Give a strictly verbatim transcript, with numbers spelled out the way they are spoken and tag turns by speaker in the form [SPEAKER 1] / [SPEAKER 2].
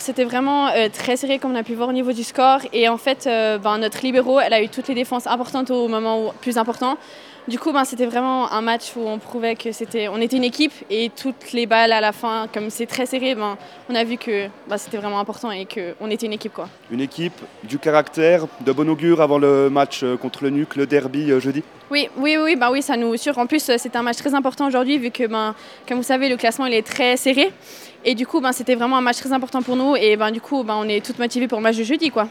[SPEAKER 1] C'était vraiment euh, très serré comme on a pu voir au niveau du score et en fait euh, ben, notre libéro elle a eu toutes les défenses importantes au moment où, plus important. Du coup ben, c'était vraiment un match où on prouvait que c'était, on était une équipe et toutes les balles à la fin, comme c'est très serré, ben, on a vu que ben, c'était vraiment important et qu'on était une équipe, quoi.
[SPEAKER 2] Une équipe, du caractère, de bon augure avant le match contre le N U C, le derby jeudi.
[SPEAKER 1] Oui, oui, oui, ben oui, ça nous assure. En plus, c'était un match très important aujourd'hui vu que, ben, comme vous savez, le classement il est très serré. Et du coup, ben, c'était vraiment un match très important pour nous. Et ben, du coup, ben, on est toutes motivées pour le match de jeudi, quoi.